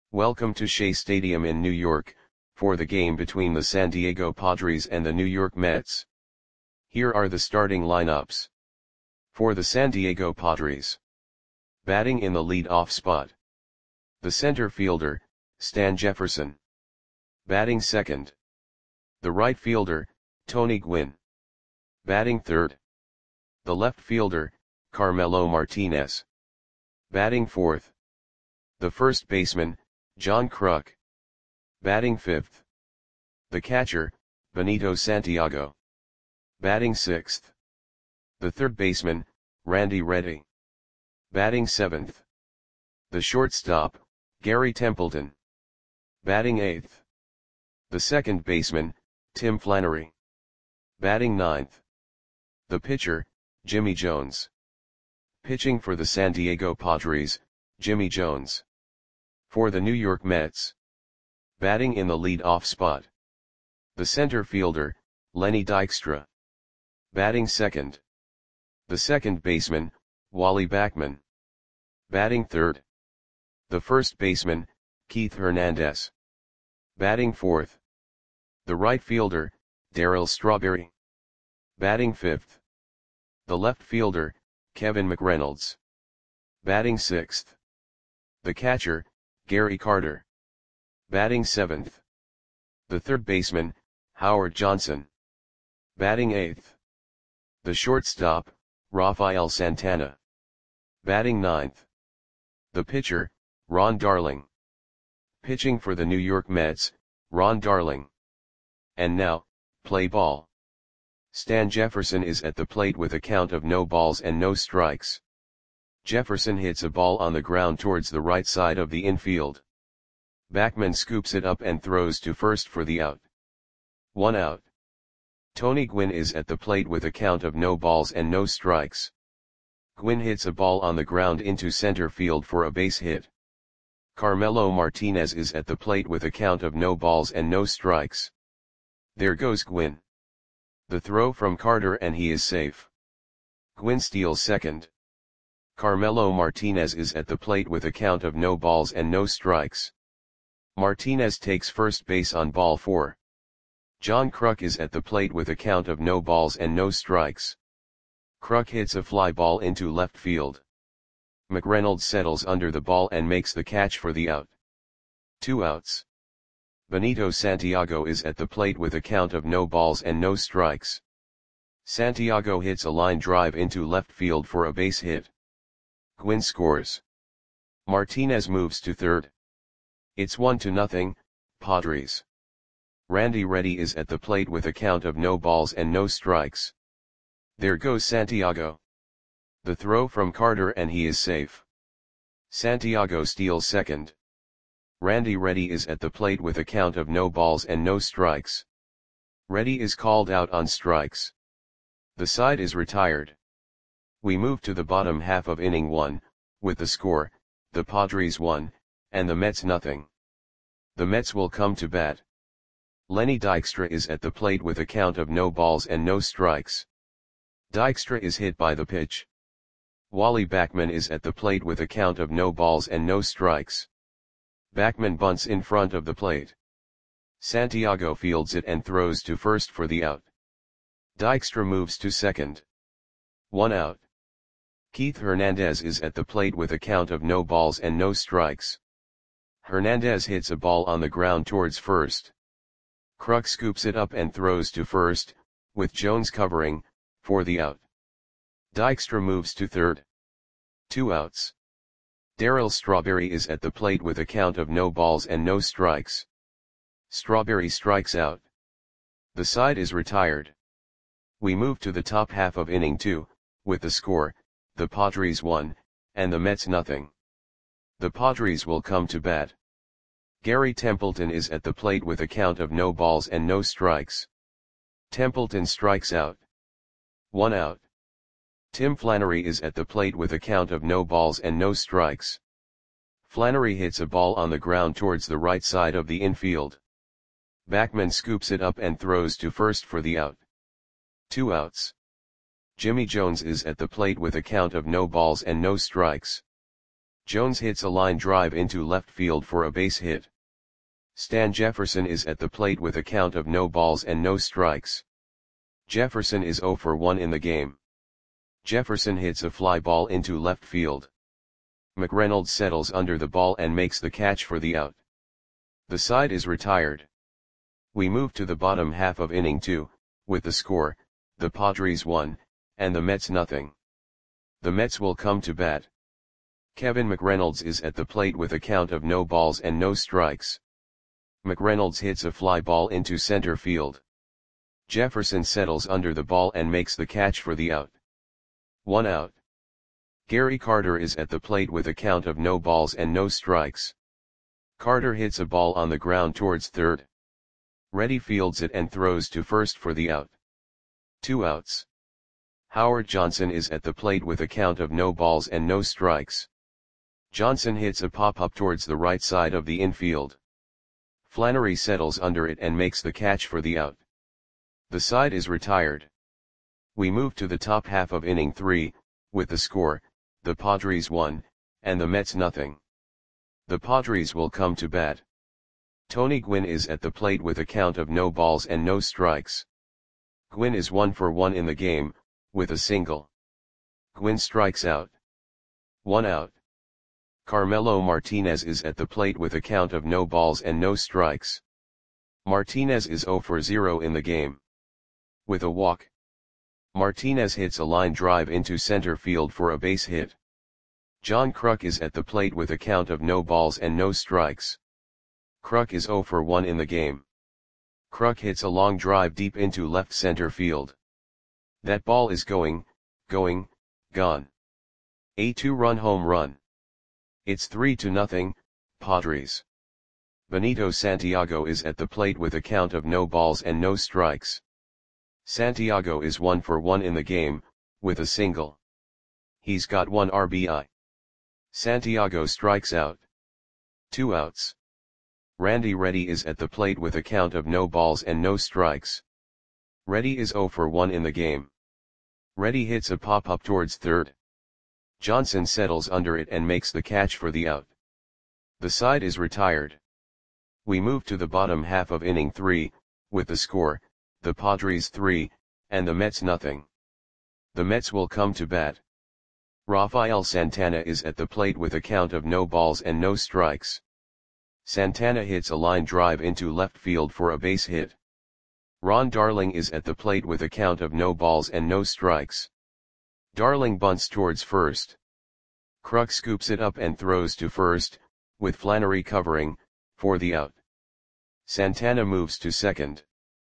Welcome to Shea Stadium in New York, for the game between the San Diego Padres and the New York Mets. Here are the starting lineups. For the San Diego Padres. Batting in the lead-off spot. The center fielder, Stan Jefferson. Batting second. The right fielder, Tony Gwynn. Batting third. The left fielder, Carmelo Martinez. Batting fourth. The first baseman, John Kruk. Batting fifth. The catcher, Benito Santiago. Batting sixth. The third baseman, Randy Reddy. Batting seventh. The shortstop, Gary Templeton. Batting eighth. The second baseman, Tim Flannery. Batting ninth. The pitcher, Jimmy Jones. Pitching for the San Diego Padres, Jimmy Jones. For the New York Mets. Batting in the lead-off spot. The center fielder, Lenny Dykstra. Batting second. The second baseman, Wally Backman. Batting third. The first baseman, Keith Hernandez. Batting fourth. The right fielder, Darryl Strawberry. Batting fifth. The left fielder, Kevin McReynolds. Batting sixth. The catcher, Gary Carter. Batting seventh. The third baseman, Howard Johnson. Batting eighth. The shortstop, Rafael Santana. Batting ninth. The pitcher, Ron Darling. Pitching for the New York Mets, Ron Darling. And now, play ball. Stan Jefferson is at the plate with a count of no balls and no strikes. Jefferson hits a ball on the ground towards the right side of the infield. Backman scoops it up and throws to first for the out. 1 out. Tony Gwynn is at the plate with a count of no balls and no strikes. Gwynn hits a ball on the ground into center field for a base hit. Carmelo Martinez is at the plate with a count of no balls and no strikes. There goes Gwynn. The throw from Carter and he is safe. Gwynn steals second. Carmelo Martinez is at the plate with a count of no balls and no strikes. Martinez takes first base on ball 4. John Kruk is at the plate with a count of no balls and no strikes. Kruk hits a fly ball into left field. McReynolds settles under the ball and makes the catch for the out. 2 outs. Benito Santiago is at the plate with a count of no balls and no strikes. Santiago hits a line drive into left field for a base hit. Gwynn scores. Martinez moves to third. It's 1-0, Padres. Randy Reddy is at the plate with a count of no balls and no strikes. There goes Santiago. The throw from Carter and he is safe. Santiago steals second. Randy Reddy is at the plate with a count of no balls and no strikes. Reddy is called out on strikes. The side is retired. We move to the bottom half of inning 1, with the score, the Padres 1, and the Mets nothing. The Mets will come to bat. Lenny Dykstra is at the plate with a count of no balls and no strikes. Dykstra is hit by the pitch. Wally Backman is at the plate with a count of no balls and no strikes. Backman bunts in front of the plate. Santiago fields it and throws to first for the out. Dykstra moves to second. 1 out. Keith Hernandez is at the plate with a count of no balls and no strikes. Hernandez hits a ball on the ground towards first. Kruk scoops it up and throws to first, with Jones covering, for the out. Dykstra moves to third. 2 outs. Darryl Strawberry is at the plate with a count of no balls and no strikes. Strawberry strikes out. The side is retired. We move to the top half of inning 2, with the score, the Padres 1, and the Mets nothing. The Padres will come to bat. Gary Templeton is at the plate with a count of no balls and no strikes. Templeton strikes out. 1 out. Tim Flannery is at the plate with a count of no balls and no strikes. Flannery hits a ball on the ground towards the right side of the infield. Backman scoops it up and throws to first for the out. 2 outs. Jimmy Jones is at the plate with a count of no balls and no strikes. Jones hits a line drive into left field for a base hit. Stan Jefferson is at the plate with a count of no balls and no strikes. Jefferson is 0 for 1 in the game. Jefferson hits a fly ball into left field. McReynolds settles under the ball and makes the catch for the out. The side is retired. We move to the bottom half of inning 2, with the score, the Padres 1, and the Mets nothing. The Mets will come to bat. Kevin McReynolds is at the plate with a count of no balls and no strikes. McReynolds hits a fly ball into center field. Jefferson settles under the ball and makes the catch for the out. 1 out. Gary Carter is at the plate with a count of no balls and no strikes. Carter hits a ball on the ground towards third. Reddy fields it and throws to first for the out. 2 outs. Howard Johnson is at the plate with a count of no balls and no strikes. Johnson hits a pop-up towards the right side of the infield. Flannery settles under it and makes the catch for the out. The side is retired. We move to the top half of inning 3, with the score, the Padres 1, and the Mets nothing. The Padres will come to bat. Tony Gwynn is at the plate with a count of no balls and no strikes. Gwynn is 1 for 1 in the game, with a single. Gwynn strikes out. 1 out. Carmelo Martinez is at the plate with a count of no balls and no strikes. Martinez is 0 for 0 in the game. With a walk. Martinez hits a line drive into center field for a base hit. John Kruk is at the plate with a count of no balls and no strikes. Kruk is 0 for 1 in the game. Kruk hits a long drive deep into left center field. That ball is gone. A 2-run home run. It's 3-0, Padres. Benito Santiago is at the plate with a count of no balls and no strikes. Santiago is 1 for 1 in the game, with a single. He's got 1 RBI. Santiago strikes out. 2 outs. Randy Reddy is at the plate with a count of no balls and no strikes. Reddy is 0 for 1 in the game. Reddy hits a pop-up towards third. Johnson settles under it and makes the catch for the out. The side is retired. We move to the bottom half of inning 3, with the score, the Padres 3, and the Mets nothing. The Mets will come to bat. Rafael Santana is at the plate with a count of no balls and no strikes. Santana hits a line drive into left field for a base hit. Ron Darling is at the plate with a count of no balls and no strikes. Darling bunts towards first. Kruk scoops it up and throws to first, with Flannery covering, for the out. Santana moves to second.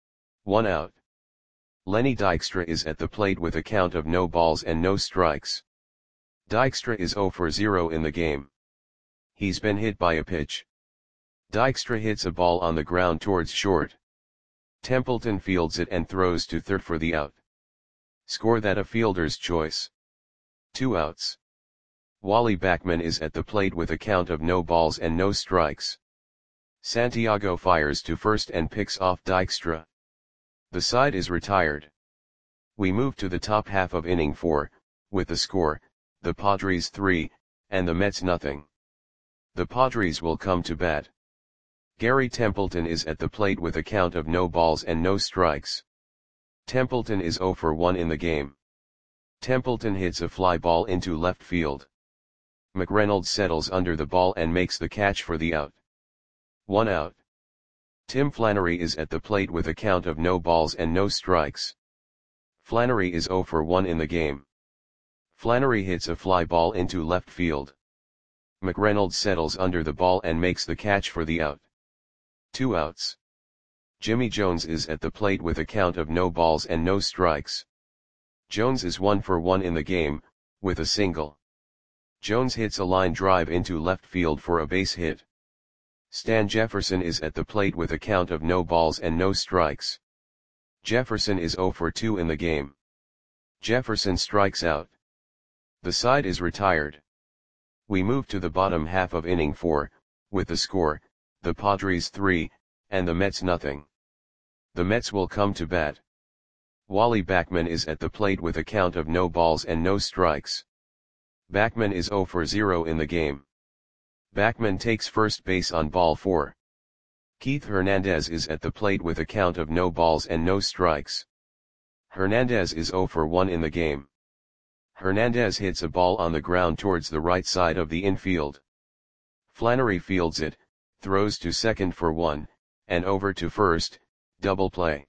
1 out. Lenny Dykstra is at the plate with a count of no balls and no strikes. Dykstra is 0 for 0 in the game. He's been hit by a pitch. Dykstra hits a ball on the ground towards short. Templeton fields it and throws to third for the out. Score that a fielder's choice. 2 outs. Wally Backman is at the plate with a count of no balls and no strikes. Santiago fires to first and picks off Dykstra. The side is retired. We move to the top half of inning 4, with the score, the Padres 3, and the Mets nothing. The Padres will come to bat. Gary Templeton is at the plate with a count of no balls and no strikes. Templeton is 0 for 1 in the game. Templeton hits a fly ball into left field. McReynolds settles under the ball and makes the catch for the out. 1 out. Tim Flannery is at the plate with a count of no balls and no strikes. Flannery is 0 for 1 in the game. Flannery hits a fly ball into left field. McReynolds settles under the ball and makes the catch for the out. 2 outs. Jimmy Jones is at the plate with a count of no balls and no strikes. Jones is 1 for 1 in the game, with a single. Jones hits a line drive into left field for a base hit. Stan Jefferson is at the plate with a count of no balls and no strikes. Jefferson is 0 for 2 in the game. Jefferson strikes out. The side is retired. We move to the bottom half of inning 4, with the score, the Padres 3, and the Mets nothing. The Mets will come to bat. Wally Backman is at the plate with a count of no balls and no strikes. Backman is 0 for 0 in the game. Backman takes first base on ball 4. Keith Hernandez is at the plate with a count of no balls and no strikes. Hernandez is 0 for 1 in the game. Hernandez hits a ball on the ground towards the right side of the infield. Flannery fields it, throws to second for 1, and over to first, double play.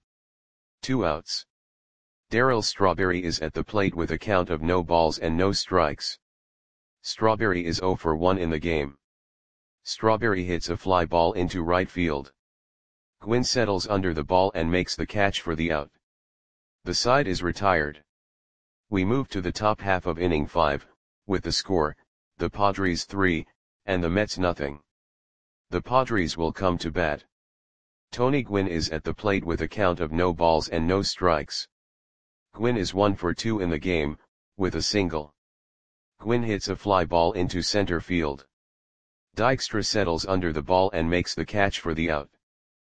2 outs. Darryl Strawberry is at the plate with a count of no balls and no strikes. Strawberry is 0 for 1 in the game. Strawberry hits a fly ball into right field. Gwynn settles under the ball and makes the catch for the out. The side is retired. We move to the top half of inning 5, with the score, the Padres 3, and the Mets nothing. The Padres will come to bat. Tony Gwynn is at the plate with a count of no balls and no strikes. Gwynn is 1 for 2 in the game, with a single. Gwynn hits a fly ball into center field. Dykstra settles under the ball and makes the catch for the out.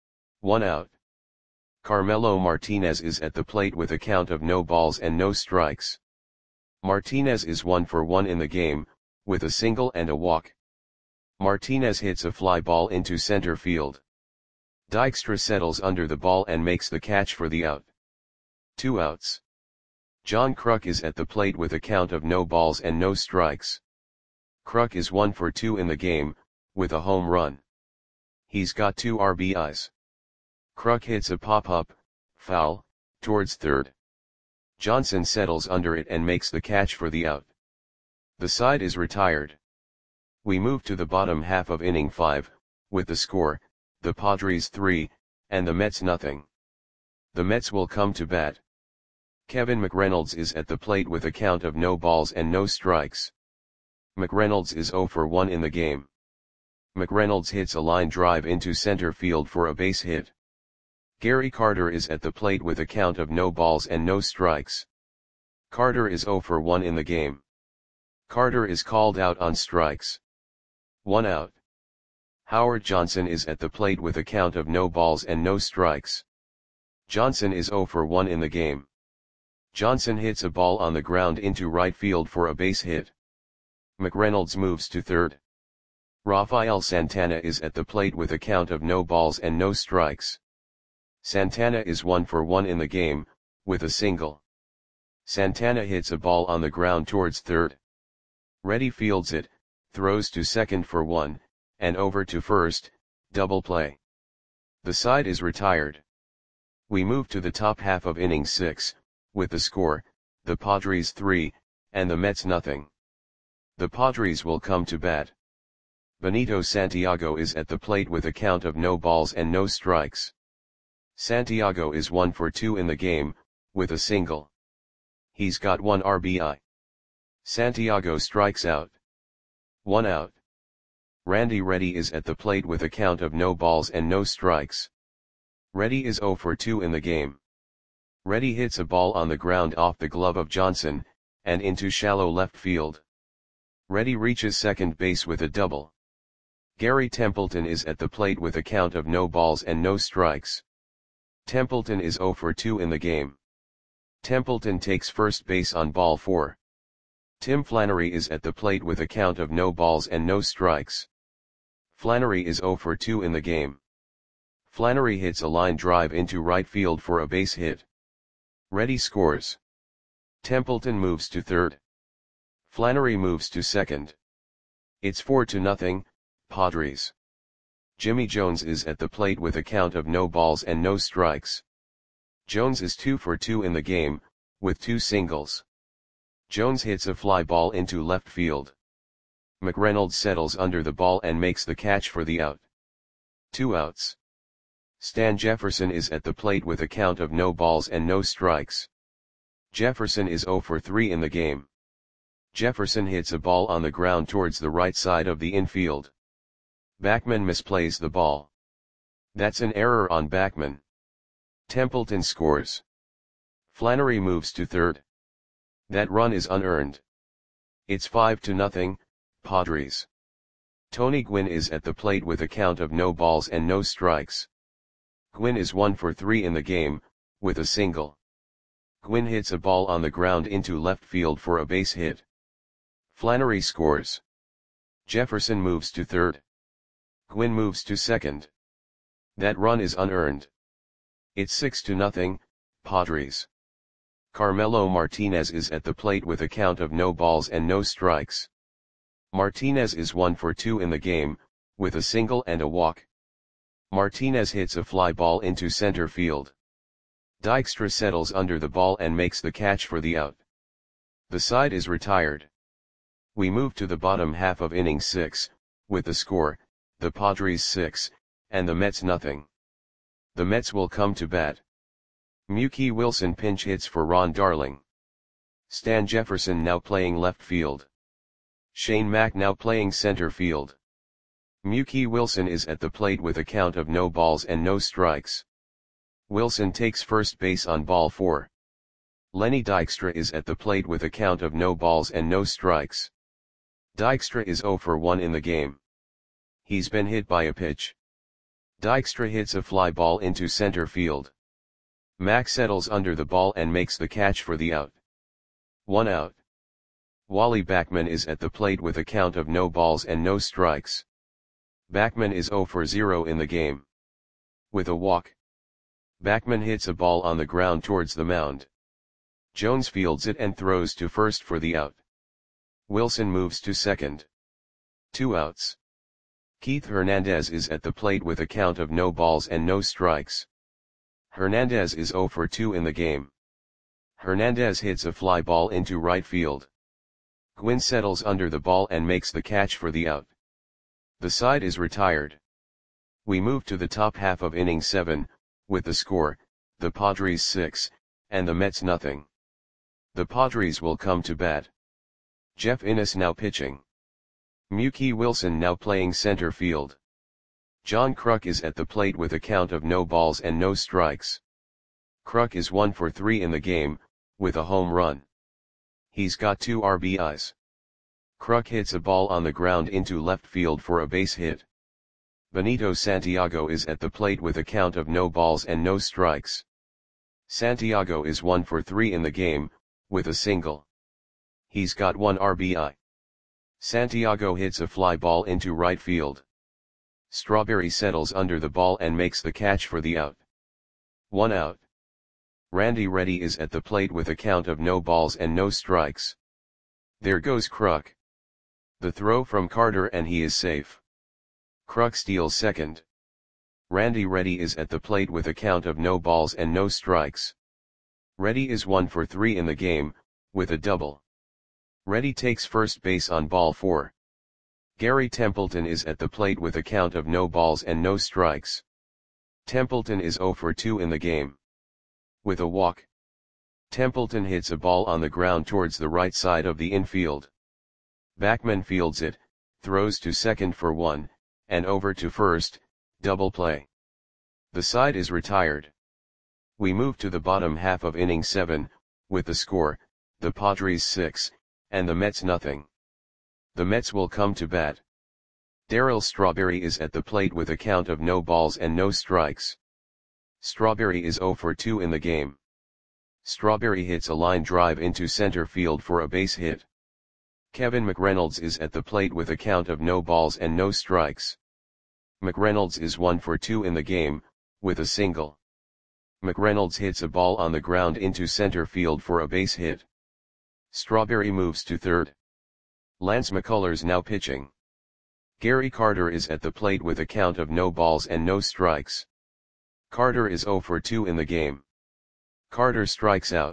1 out. Carmelo Martinez is at the plate with a count of no balls and no strikes. Martinez is 1 for 1 in the game, with a single and a walk. Martinez hits a fly ball into center field. Dykstra settles under the ball and makes the catch for the out. 2 outs. John Kruk is at the plate with a count of no balls and no strikes. Kruk is 1 for 2 in the game, with a home run. He's got 2 RBIs. Kruk hits a pop-up, foul, towards third. Johnson settles under it and makes the catch for the out. The side is retired. We move to the bottom half of inning 5, with the score, the Padres 3, and the Mets nothing. The Mets will come to bat. Kevin McReynolds is at the plate with a count of no balls and no strikes. McReynolds is 0 for 1 in the game. McReynolds hits a line drive into center field for a base hit. Gary Carter is at the plate with a count of no balls and no strikes. Carter is 0 for 1 in the game. Carter is called out on strikes. 1 out. Howard Johnson is at the plate with a count of no balls and no strikes. Johnson is 0 for 1 in the game. Johnson hits a ball on the ground into right field for a base hit. McReynolds moves to third. Rafael Santana is at the plate with a count of no balls and no strikes. Santana is 1 for 1 in the game, with a single. Santana hits a ball on the ground towards third. Reddy fields it, throws to second for 1, and over to first, double play. The side is retired. We move to the top half of inning 6, with the score, the Padres 3, and the Mets nothing. The Padres will come to bat. Benito Santiago is at the plate with a count of no balls and no strikes. Santiago is 1 for 2 in the game, with a single. He's got 1 RBI. Santiago strikes out. 1 out. Randy Reddy is at the plate with a count of no balls and no strikes. Reddy is 0 for 2 in the game. Reddy hits a ball on the ground off the glove of Johnson, and into shallow left field. Reddy reaches second base with a double. Gary Templeton is at the plate with a count of no balls and no strikes. Templeton is 0 for 2 in the game. Templeton takes first base on ball 4. Tim Flannery is at the plate with a count of no balls and no strikes. Flannery is 0 for 2 in the game. Flannery hits a line drive into right field for a base hit. Reddy scores. Templeton moves to third. Flannery moves to second. It's 4-0, Padres. Jimmy Jones is at the plate with a count of no balls and no strikes. Jones is 2 for 2 in the game, with 2 singles. Jones hits a fly ball into left field. McReynolds settles under the ball and makes the catch for the out. 2 outs. Stan Jefferson is at the plate with a count of no balls and no strikes. Jefferson is 0 for 3 in the game. Jefferson hits a ball on the ground towards the right side of the infield. Backman misplays the ball. That's an error on Backman. Templeton scores. Flannery moves to third. That run is unearned. It's 5-0, Padres. Tony Gwynn is at the plate with a count of no balls and no strikes. Gwynn is 1 for 3 in the game, with a single. Gwynn hits a ball on the ground into left field for a base hit. Flannery scores. Jefferson moves to third. Gwynn moves to second. That run is unearned. It's 6-0, Padres. Carmelo Martinez is at the plate with a count of no balls and no strikes. Martinez is 1 for 2 in the game, with a single and a walk. Martinez hits a fly ball into center field. Dykstra settles under the ball and makes the catch for the out. The side is retired. We move to the bottom half of inning 6, with the score, the Padres 6, and the Mets nothing. The Mets will come to bat. Mookie Wilson pinch hits for Ron Darling. Stan Jefferson now playing left field. Shane Mack now playing center field. Mookie Wilson is at the plate with a count of no balls and no strikes. Wilson takes first base on ball 4. Lenny Dykstra is at the plate with a count of no balls and no strikes. Dykstra is 0 for 1 in the game. He's been hit by a pitch. Dykstra hits a fly ball into center field. Mack settles under the ball and makes the catch for the out. 1 out. Wally Backman is at the plate with a count of no balls and no strikes. Backman is 0 for 0 in the game. With a walk. Backman hits a ball on the ground towards the mound. Jones fields it and throws to first for the out. Wilson moves to second. 2 outs. Keith Hernandez is at the plate with a count of no balls and no strikes. Hernandez is 0 for 2 in the game. Hernandez hits a fly ball into right field. Gwynn settles under the ball and makes the catch for the out. The side is retired. We move to the top half of inning 7, with the score, the Padres 6, and the Mets nothing. The Padres will come to bat. Jeff Innes now pitching. Mookie Wilson now playing center field. John Kruk is at the plate with a count of no balls and no strikes. Kruk is 1 for 3 in the game, with a home run. He's got 2 RBIs. Kruk hits a ball on the ground into left field for a base hit. Benito Santiago is at the plate with a count of no balls and no strikes. Santiago is 1 for 3 in the game, with a single. He's got 1 RBI. Santiago hits a fly ball into right field. Strawberry settles under the ball and makes the catch for the out. 1 out. Randy Reddy is at the plate with a count of no balls and no strikes. There goes Kruk. The throw from Carter and he is safe. Kruk steals second. Randy Reddy is at the plate with a count of no balls and no strikes. Reddy is 1 for 3 in the game, with a double. Reddy takes first base on ball 4. Gary Templeton is at the plate with a count of no balls and no strikes. Templeton is 0 for 2 in the game. With a walk. Templeton hits a ball on the ground towards the right side of the infield. Backman fields it, throws to second for 1, and over to first, double play. The side is retired. We move to the bottom half of inning 7, with the score, the Padres 6, and the Mets nothing. The Mets will come to bat. Darryl Strawberry is at the plate with a count of no balls and no strikes. Strawberry is 0 for 2 in the game. Strawberry hits a line drive into center field for a base hit. Kevin McReynolds is at the plate with a count of no balls and no strikes. McReynolds is 1 for 2 in the game, with a single. McReynolds hits a ball on the ground into center field for a base hit. Strawberry moves to third. Lance McCullers now pitching. Gary Carter is at the plate with a count of no balls and no strikes. Carter is 0 for 2 in the game. Carter strikes out.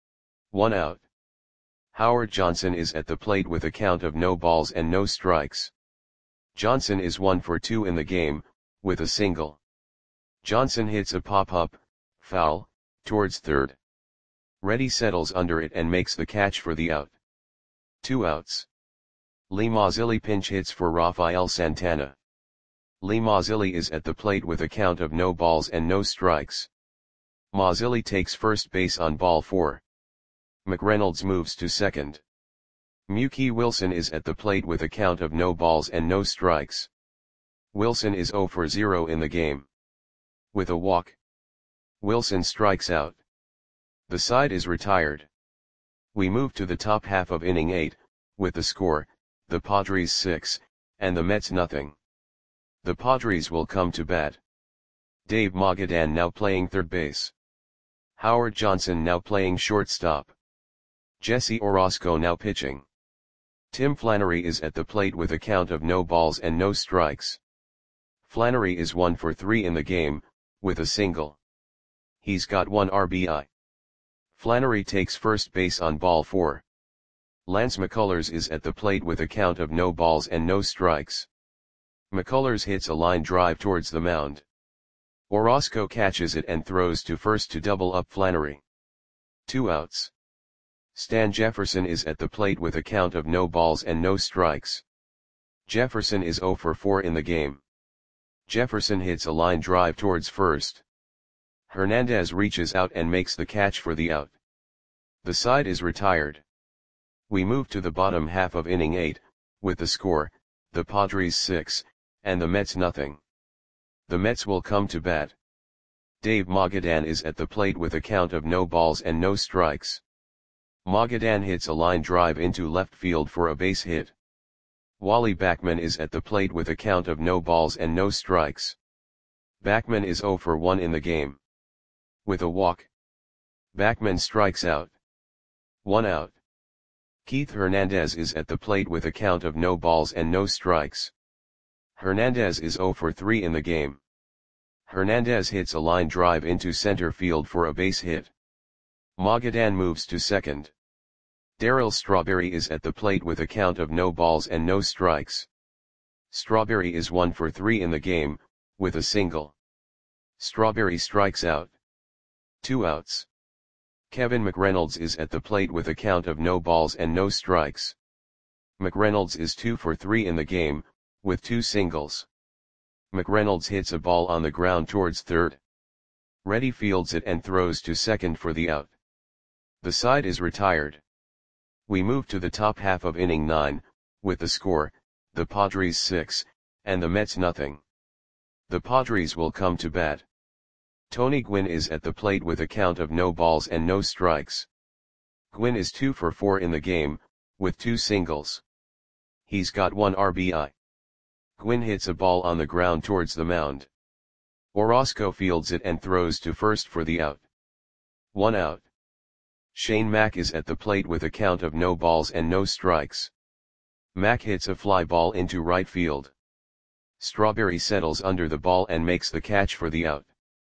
1 out. Howard Johnson is at the plate with a count of no balls and no strikes. Johnson is 1 for 2 in the game, with a single. Johnson hits a pop-up, foul, towards third. Reddy settles under it and makes the catch for the out. 2 outs. Lee Mazzilli pinch hits for Rafael Santana. Lee Mazzilli is at the plate with a count of no balls and no strikes. Mazzilli takes first base on ball 4. McReynolds moves to second. Mookie Wilson is at the plate with a count of no balls and no strikes. Wilson is 0 for 0 in the game. With a walk. Wilson strikes out. The side is retired. We move to the top half of inning 8, with the score, the Padres 6, and the Mets nothing. The Padres will come to bat. Dave Magadan now playing third base. Howard Johnson now playing shortstop. Jesse Orosco now pitching. Tim Flannery is at the plate with a count of no balls and no strikes. Flannery is 1 for 3 in the game, with a single. He's got 1 RBI. Flannery takes first base on ball 4. Lance McCullers is at the plate with a count of no balls and no strikes. McCullers hits a line drive towards the mound. Orosco catches it and throws to first to double up Flannery. 2 outs. Stan Jefferson is at the plate with a count of no balls and no strikes. Jefferson is 0 for 4 in the game. Jefferson hits a line drive towards first. Hernandez reaches out and makes the catch for the out. The side is retired. We move to the bottom half of inning 8, with the score, the Padres 6, and the Mets nothing. The Mets will come to bat. Dave Magadan is at the plate with a count of no balls and no strikes. Magadan hits a line drive into left field for a base hit. Wally Backman is at the plate with a count of no balls and no strikes. Backman is 0 for 1 in the game. With a walk. Backman strikes out. 1 out. Keith Hernandez is at the plate with a count of no balls and no strikes. Hernandez is 0 for 3 in the game. Hernandez hits a line drive into center field for a base hit. Magadan moves to second. Darryl Strawberry is at the plate with a count of no balls and no strikes. Strawberry is 1 for 3 in the game, with a single. Strawberry strikes out. 2 outs. Kevin McReynolds is at the plate with a count of no balls and no strikes. McReynolds is 2 for 3 in the game, with 2 singles. McReynolds hits a ball on the ground towards third. Reddy fields it and throws to second for the out. The side is retired. We move to the top half of inning 9, with the score, the Padres 6, and the Mets nothing. The Padres will come to bat. Tony Gwynn is at the plate with a count of no balls and no strikes. Gwynn is 2 for 4 in the game, with 2 singles. He's got 1 RBI. Gwynn hits a ball on the ground towards the mound. Orosco fields it and throws to first for the out. 1 out. Shane Mack is at the plate with a count of no balls and no strikes. Mack hits a fly ball into right field. Strawberry settles under the ball and makes the catch for the out.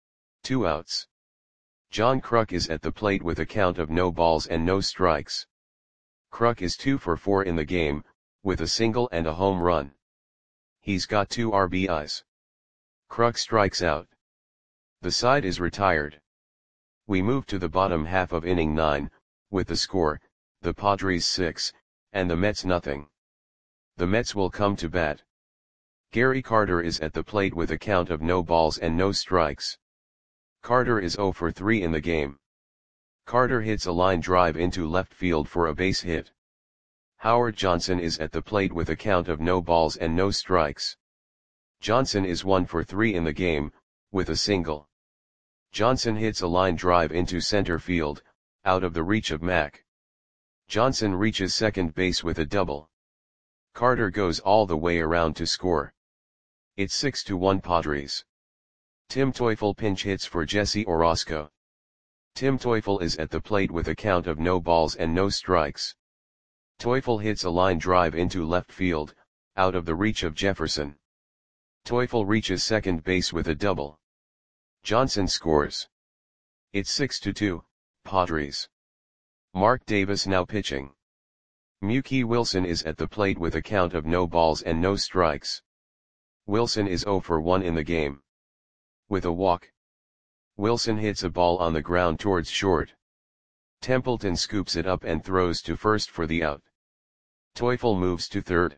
2 outs. John Kruk is at the plate with a count of no balls and no strikes. Kruk is 2 for 4 in the game, with a single and a home run. He's got 2 RBIs. Kruk strikes out. The side is retired. We move to the bottom half of inning 9, with the score, the Padres 6, and the Mets nothing. The Mets will come to bat. Gary Carter is at the plate with a count of no balls and no strikes. Carter is 0 for 3 in the game. Carter hits a line drive into left field for a base hit. Howard Johnson is at the plate with a count of no balls and no strikes. Johnson is 1 for 3 in the game, with a single. Johnson hits a line drive into center field, out of the reach of Mack. Johnson reaches second base with a double. Carter goes all the way around to score. It's 6-1 Padres. Tim Teufel pinch hits for Jesse Orosco. Tim Teufel is at the plate with a count of no balls and no strikes. Teufel hits a line drive into left field, out of the reach of Jefferson. Teufel reaches second base with a double. Johnson scores. It's 6-2, Padres. Mark Davis now pitching. Mookie Wilson is at the plate with a count of no balls and no strikes. Wilson is 0 for 1 in the game. With a walk. Wilson hits a ball on the ground towards short. Templeton scoops it up and throws to first for the out. Teufel moves to third.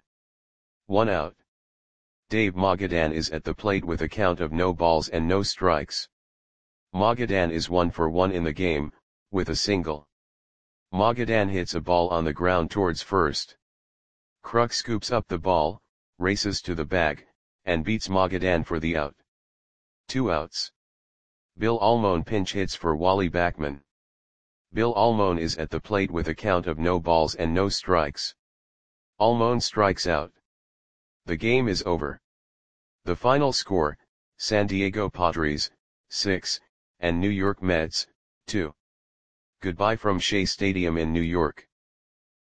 1 out. Dave Magadan is at the plate with a count of no balls and no strikes. Magadan is 1 for 1 in the game, with a single. Magadan hits a ball on the ground towards first. Kruk scoops up the ball, races to the bag, and beats Magadan for the out. 2 outs. Bill Almon pinch hits for Wally Backman. Bill Almon is at the plate with a count of no balls and no strikes. Almon strikes out. The game is over. The final score, San Diego Padres, 6, and New York Mets, 2. Goodbye from Shea Stadium in New York.